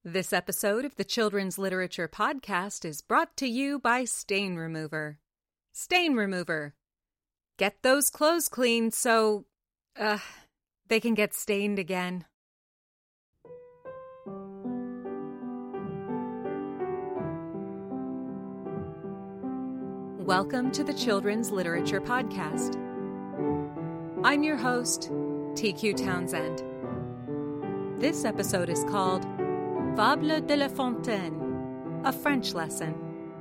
This episode of the Children's Literature Podcast is brought to you by Stain Remover. Stain Remover. Get those clothes clean so, they can get stained again. Welcome to the Children's Literature Podcast. I'm your host, TQ Townsend. This episode is called Fable de La Fontaine, a French lesson.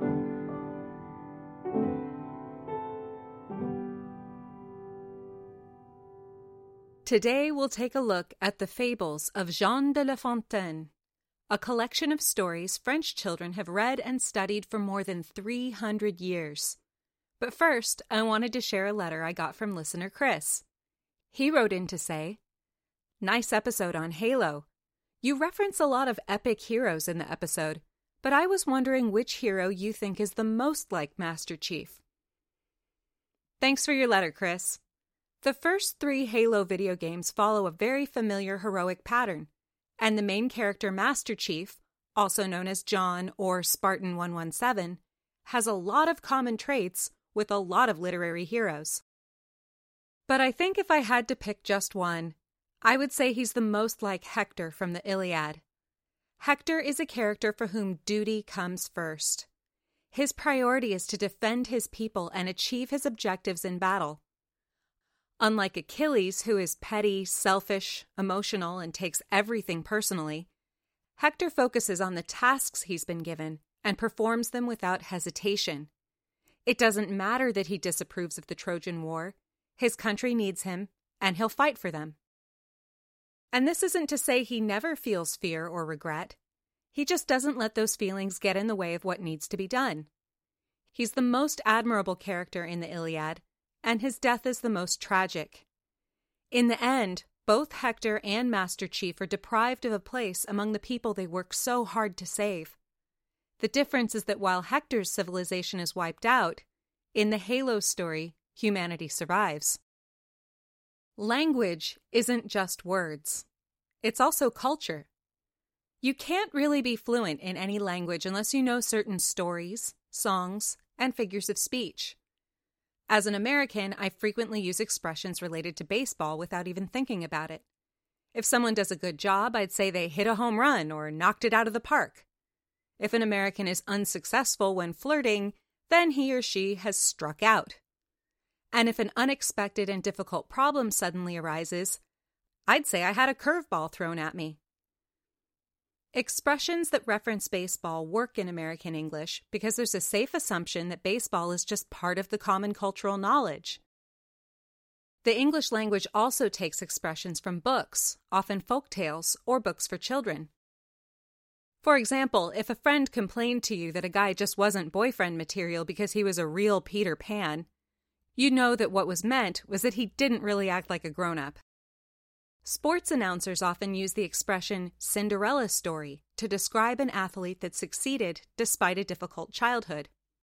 Today we'll take a look at the fables of Jean de La Fontaine, a collection of stories French children have read and studied for more than 300 years. But first, I wanted to share a letter I got from listener Chris. He wrote in to say, "Nice episode on Halo. You reference a lot of epic heroes in the episode, but I was wondering which hero you think is the most like Master Chief." Thanks for your letter, Chris. The first 3 Halo video games follow a very familiar heroic pattern, and the main character Master Chief, also known as John or Spartan 117, has a lot of common traits with a lot of literary heroes. But I think if I had to pick just one, I would say he's the most like Hector from the Iliad. Hector is a character for whom duty comes first. His priority is to defend his people and achieve his objectives in battle. Unlike Achilles, who is petty, selfish, emotional, and takes everything personally, Hector focuses on the tasks he's been given and performs them without hesitation. It doesn't matter that he disapproves of the Trojan War. His country needs him, and he'll fight for them. And this isn't to say he never feels fear or regret. He just doesn't let those feelings get in the way of what needs to be done. He's the most admirable character in the Iliad, and his death is the most tragic. In the end, both Hector and Master Chief are deprived of a place among the people they work so hard to save. The difference is that while Hector's civilization is wiped out, in the Halo story, humanity survives. Language isn't just words. It's also culture. You can't really be fluent in any language unless you know certain stories, songs, and figures of speech. As an American, I frequently use expressions related to baseball without even thinking about it. If someone does a good job, I'd say they hit a home run or knocked it out of the park. If an American is unsuccessful when flirting, then he or she has struck out. And if an unexpected and difficult problem suddenly arises, I'd say I had a curveball thrown at me. Expressions that reference baseball work in American English because there's a safe assumption that baseball is just part of the common cultural knowledge. The English language also takes expressions from books, often folk tales or books for children. For example, if a friend complained to you that a guy just wasn't boyfriend material because he was a real Peter Pan, you know that what was meant was that he didn't really act like a grown-up. Sports announcers often use the expression Cinderella story to describe an athlete that succeeded despite a difficult childhood.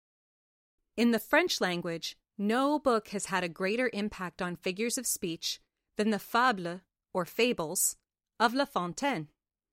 In the French language, no book has had a greater impact on figures of speech than the Fables, or Fables, of La Fontaine.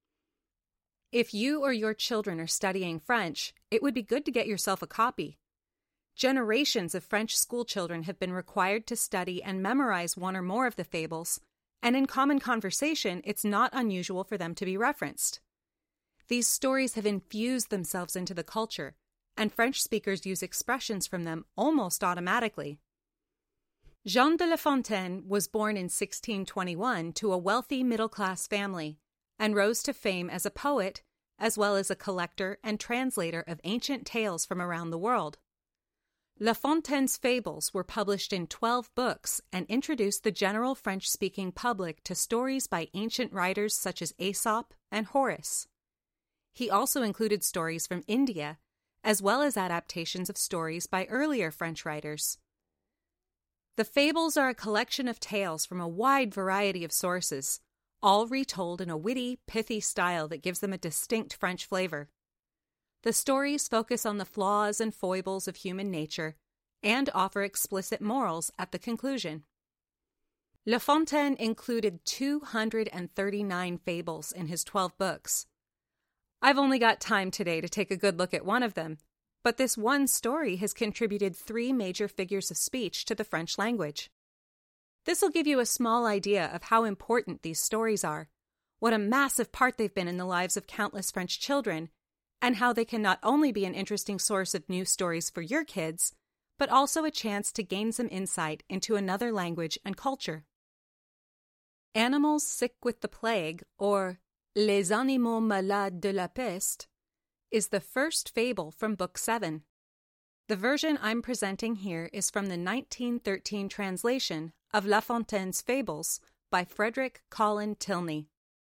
If you or your children are studying French, it would be good to get yourself a copy. Generations of French schoolchildren have been required to study and memorize one or more of the fables, and in common conversation, it's not unusual for them to be referenced. These stories have infused themselves into the culture, and French speakers use expressions from them almost automatically. Jean de La Fontaine was born in 1621 to a wealthy middle-class family, and rose to fame as a poet, as well as a collector and translator of ancient tales from around the world. La Fontaine's fables were published in 12 books and introduced the general French-speaking public to stories by ancient writers such as Aesop and Horace. He also included stories from India, as well as adaptations of stories by earlier French writers. The fables are a collection of tales from a wide variety of sources, all retold in a witty, pithy style that gives them a distinct French flavor. The stories focus on the flaws and foibles of human nature and offer explicit morals at the conclusion. La Fontaine included 239 fables in his 12 books. I've only got time today to take a good look at one of them, but this one story has contributed 3 major figures of speech to the French language. This will give you a small idea of how important these stories are, what a massive part they've been in the lives of countless French children, and how they can not only be an interesting source of new stories for your kids, but also a chance to gain some insight into another language and culture. Animals Sick with the Plague, or Les Animaux Malades de la Peste, is the first fable from Book 7. The version I'm presenting here is from the 1913 translation of La Fontaine's Fables by Frederick Colin Tilney.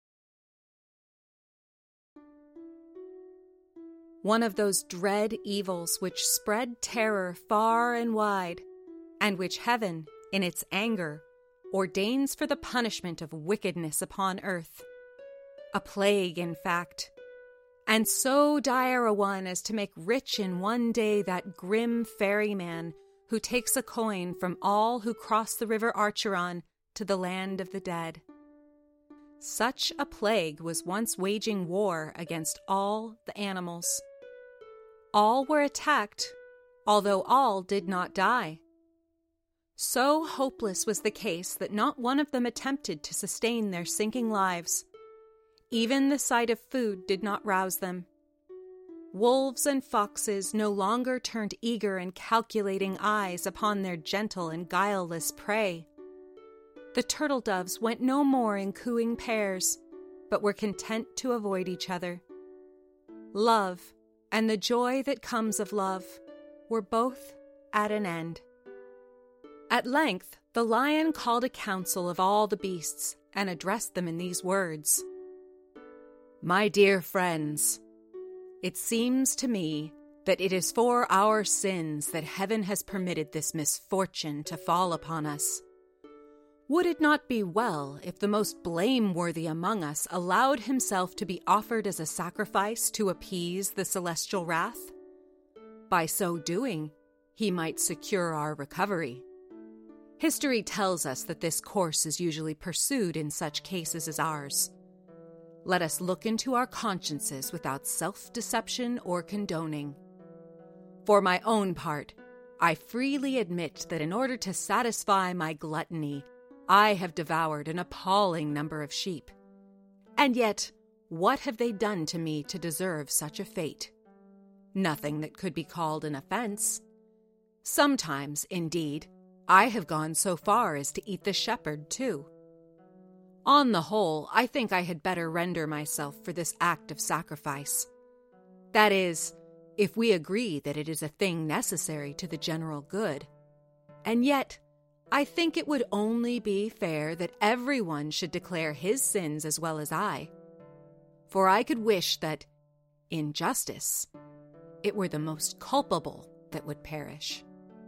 One of those dread evils which spread terror far and wide, and which heaven, in its anger, ordains for the punishment of wickedness upon earth. A plague, in fact, and so dire a one as to make rich in one day that grim ferryman who takes a coin from all who cross the river Acheron to the land of the dead. Such a plague was once waging war against all the animals. All were attacked, although all did not die. So hopeless was the case that not one of them attempted to sustain their sinking lives. Even the sight of food did not rouse them. Wolves and foxes no longer turned eager and calculating eyes upon their gentle and guileless prey. The turtle doves went no more in cooing pairs, but were content to avoid each other. Love, and the joy that comes of love, were both at an end. At length, the lion called a council of all the beasts and addressed them in these words: "My dear friends, it seems to me that it is for our sins that heaven has permitted this misfortune to fall upon us. Would it not be well if the most blameworthy among us allowed himself to be offered as a sacrifice to appease the celestial wrath? By so doing, he might secure our recovery. History tells us that this course is usually pursued in such cases as ours. Let us look into our consciences without self-deception or condoning. For my own part, I freely admit that in order to satisfy my gluttony, I have devoured an appalling number of sheep. And yet, what have they done to me to deserve such a fate? Nothing that could be called an offense. Sometimes, indeed, I have gone so far as to eat the shepherd, too. On the whole, I think I had better render myself for this act of sacrifice. That is, if we agree that it is a thing necessary to the general good. And yet, I think it would only be fair that everyone should declare his sins as well as I. For I could wish that, in justice, it were the most culpable that would perish."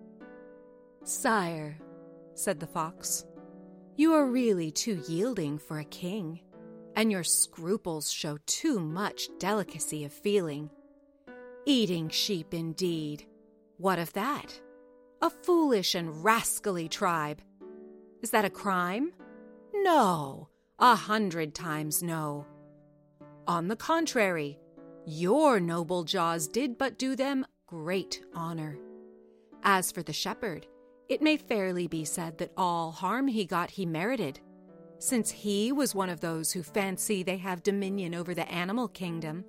"Sire," said the fox, "you are really too yielding for a king, and your scruples show too much delicacy of feeling. Eating sheep, indeed. What of that? A foolish and rascally tribe. Is that a crime? No, 100 times no. On the contrary, your noble jaws did but do them great honor. As for the shepherd, it may fairly be said that all harm he got he merited, since he was one of those who fancy they have dominion over the animal kingdom."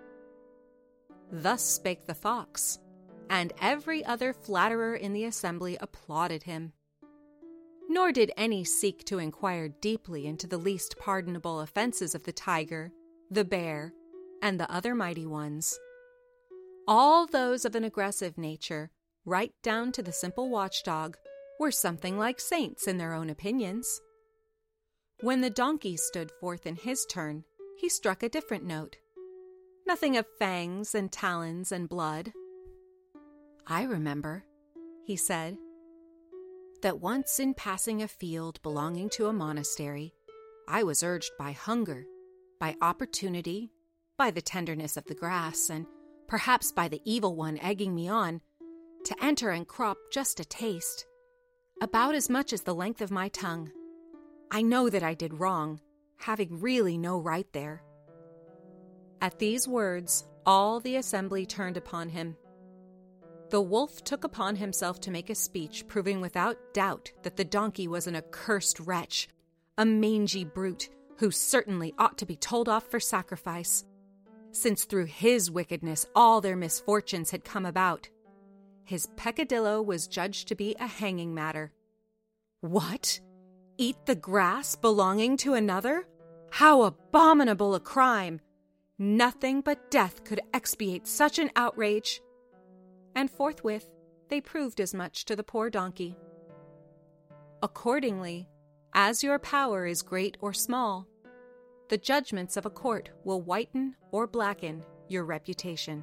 Thus spake the fox, and every other flatterer in the assembly applauded him. Nor did any seek to inquire deeply into the least pardonable offenses of the tiger, the bear, and the other mighty ones. All those of an aggressive nature, right down to the simple watchdog, were something like saints in their own opinions. When the donkey stood forth in his turn, he struck a different note. Nothing of fangs and talons and blood. "I remember," he said, "that once in passing a field belonging to a monastery, I was urged by hunger, by opportunity, by the tenderness of the grass, and perhaps by the evil one egging me on, to enter and crop just a taste, about as much as the length of my tongue. I know that I did wrong, having really no right there." At these words, all the assembly turned upon him. The wolf took upon himself to make a speech, proving without doubt that the donkey was an accursed wretch, a mangy brute who certainly ought to be told off for sacrifice, since through his wickedness all their misfortunes had come about. His peccadillo was judged to be a hanging matter. What? Eat the grass belonging to another? How abominable a crime! Nothing but death could expiate such an outrage. And forthwith they proved as much to the poor donkey. Accordingly, as your power is great or small, the judgments of a court will whiten or blacken your reputation.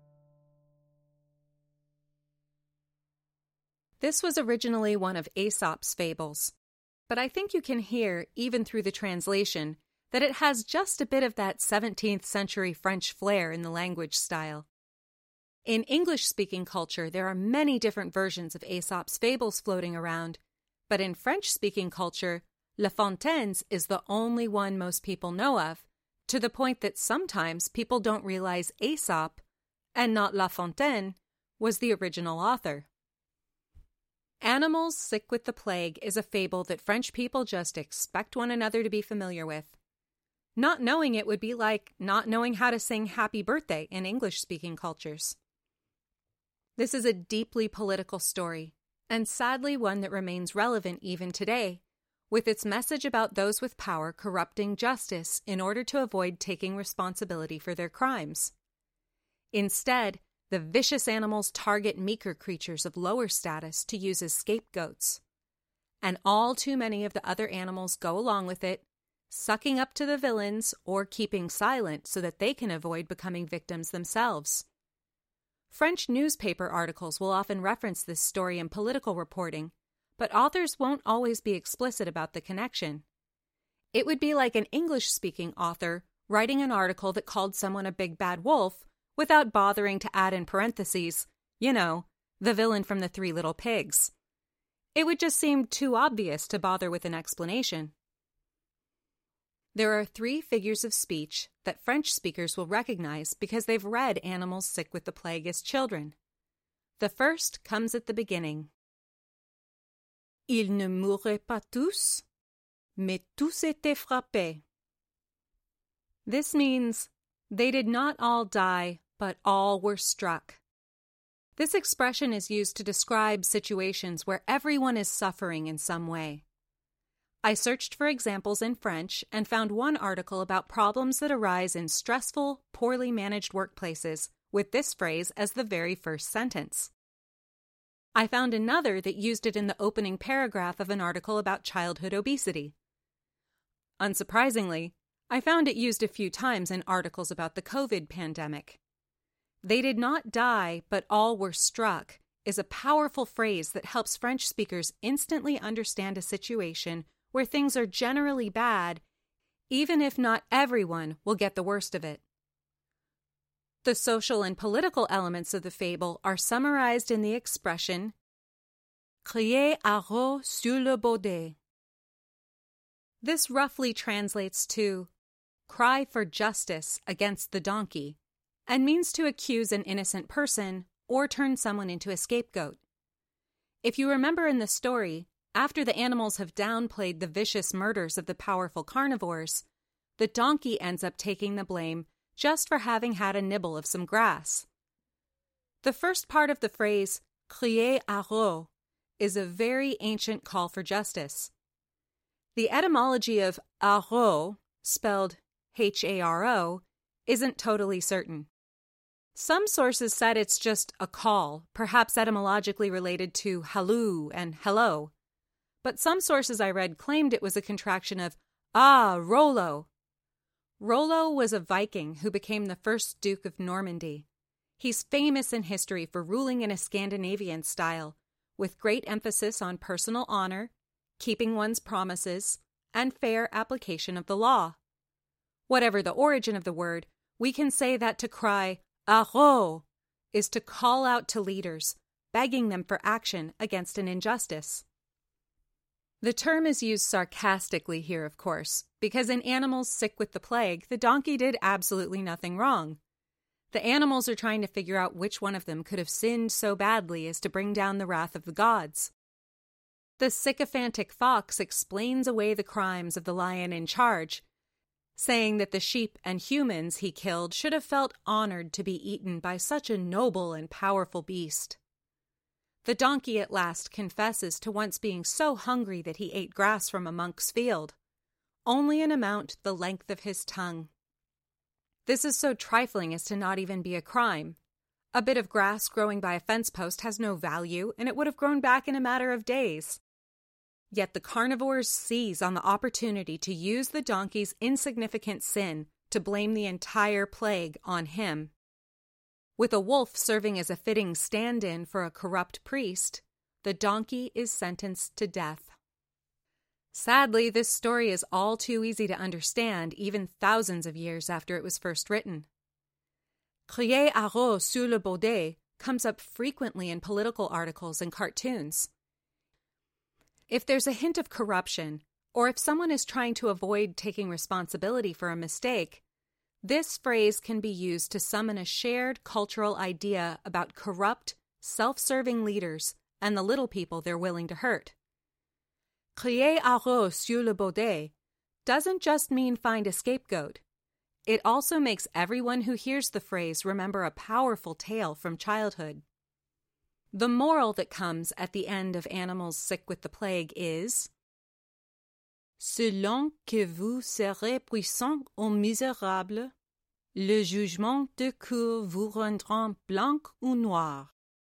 This was originally one of Aesop's fables, but I think you can hear, even through the translation, that it has just a bit of that 17th century French flair in the language style. In English-speaking culture, there are many different versions of Aesop's fables floating around, but in French-speaking culture, La Fontaine's is the only one most people know of, to the point that sometimes people don't realize Aesop, and not La Fontaine, was the original author. Animals Sick with the Plague is a fable that French people just expect one another to be familiar with. Not knowing it would be like not knowing how to sing Happy Birthday in English-speaking cultures. This is a deeply political story, and sadly one that remains relevant even today, with its message about those with power corrupting justice in order to avoid taking responsibility for their crimes. Instead, the vicious animals target meeker creatures of lower status to use as scapegoats. And all too many of the other animals go along with it, sucking up to the villains or keeping silent so that they can avoid becoming victims themselves. French newspaper articles will often reference this story in political reporting, but authors won't always be explicit about the connection. It would be like an English-speaking author writing an article that called someone a big bad wolf without bothering to add in parentheses, the villain from the Three Little Pigs. It would just seem too obvious to bother with an explanation. There are 3 figures of speech that French speakers will recognize because they've read Animals Sick with the Plague as children. The first comes at the beginning. Ils ne mouraient pas tous, mais tous étaient frappés. This means, they did not all die, but all were struck. This expression is used to describe situations where everyone is suffering in some way. I searched for examples in French and found one article about problems that arise in stressful, poorly managed workplaces, with this phrase as the very first sentence. I found another that used it in the opening paragraph of an article about childhood obesity. Unsurprisingly, I found it used a few times in articles about the COVID pandemic. They did not die, but all were struck is a powerful phrase that helps French speakers instantly understand a situation where things are generally bad, even if not everyone will get the worst of it. The social and political elements of the fable are summarized in the expression crier haro sur le baudet. This roughly translates to cry for justice against the donkey, and means to accuse an innocent person or turn someone into a scapegoat. If you remember in the story, after the animals have downplayed the vicious murders of the powerful carnivores, the donkey ends up taking the blame just for having had a nibble of some grass. The first part of the phrase, crier haro, is a very ancient call for justice. The etymology of haro, spelled H-A-R-O, isn't totally certain. Some sources said it's just a call, perhaps etymologically related to halloo and hello. But some sources I read claimed it was a contraction of Rollo. Rollo was a Viking who became the first Duke of Normandy. He's famous in history for ruling in a Scandinavian style, with great emphasis on personal honor, keeping one's promises, and fair application of the law. Whatever the origin of the word, we can say that to cry haro is to call out to leaders, begging them for action against an injustice. The term is used sarcastically here, of course, because in Animals Sick with the Plague, the donkey did absolutely nothing wrong. The animals are trying to figure out which one of them could have sinned so badly as to bring down the wrath of the gods. The sycophantic fox explains away the crimes of the lion in charge, saying that the sheep and humans he killed should have felt honored to be eaten by such a noble and powerful beast. The donkey at last confesses to once being so hungry that he ate grass from a monk's field, only an amount the length of his tongue. This is so trifling as to not even be a crime. A bit of grass growing by a fence post has no value, and it would have grown back in a matter of days. Yet the carnivores seize on the opportunity to use the donkey's insignificant sin to blame the entire plague on him. With a wolf serving as a fitting stand-in for a corrupt priest, the donkey is sentenced to death. Sadly, this story is all too easy to understand even thousands of years after it was first written. Crier haro sur le baudet comes up frequently in political articles and cartoons. If there's a hint of corruption, or if someone is trying to avoid taking responsibility for a mistake, this phrase can be used to summon a shared cultural idea about corrupt, self-serving leaders and the little people they're willing to hurt. Crier haro sur le baudet doesn't just mean find a scapegoat. It also makes everyone who hears the phrase remember a powerful tale from childhood. The moral that comes at the end of Animals Sick with the Plague is, Selon que vous serez puissant ou misérable, le jugement de cour vous rendra blanc ou noir.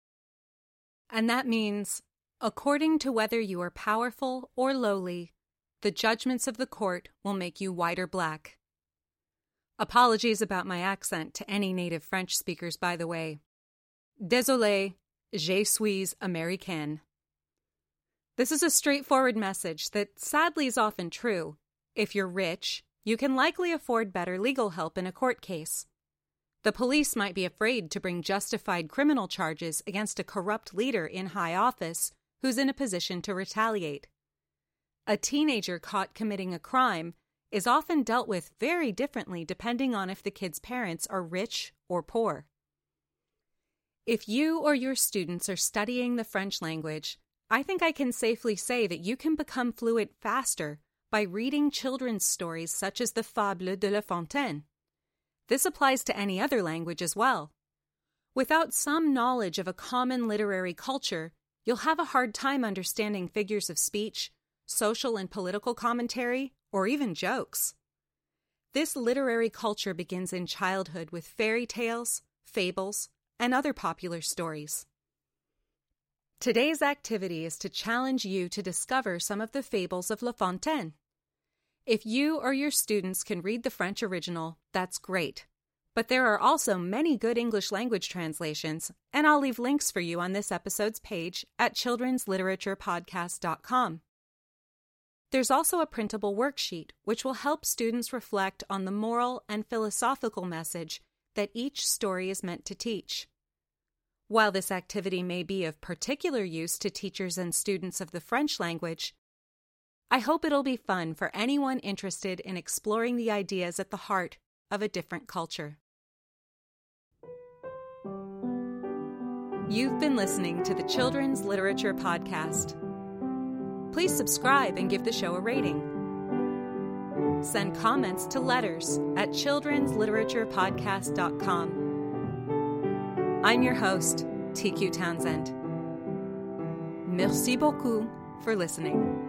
And that means, according to whether you are powerful or lowly, the judgments of the court will make you white or black. Apologies about my accent to any native French speakers, by the way. Désolé, je suis américaine. This is a straightforward message that sadly is often true. If you're rich, you can likely afford better legal help in a court case. The police might be afraid to bring justified criminal charges against a corrupt leader in high office who's in a position to retaliate. A teenager caught committing a crime is often dealt with very differently depending on if the kid's parents are rich or poor. If you or your students are studying the French language, I think I can safely say that you can become fluent faster by reading children's stories such as the Fable de La Fontaine. This applies to any other language as well. Without some knowledge of a common literary culture, you'll have a hard time understanding figures of speech, social and political commentary, or even jokes. This literary culture begins in childhood with fairy tales, fables, and other popular stories. Today's activity is to challenge you to discover some of the fables of La Fontaine. If you or your students can read the French original, that's great. But there are also many good English language translations, and I'll leave links for you on this episode's page at childrensliteraturepodcast.com. There's also a printable worksheet which will help students reflect on the moral and philosophical message that each story is meant to teach. While this activity may be of particular use to teachers and students of the French language, I hope it'll be fun for anyone interested in exploring the ideas at the heart of a different culture. You've been listening to the Children's Literature Podcast. Please subscribe and give the show a rating. Send comments to letters at childrensliteraturepodcast.com. I'm your host, TQ Townsend. Merci beaucoup for listening.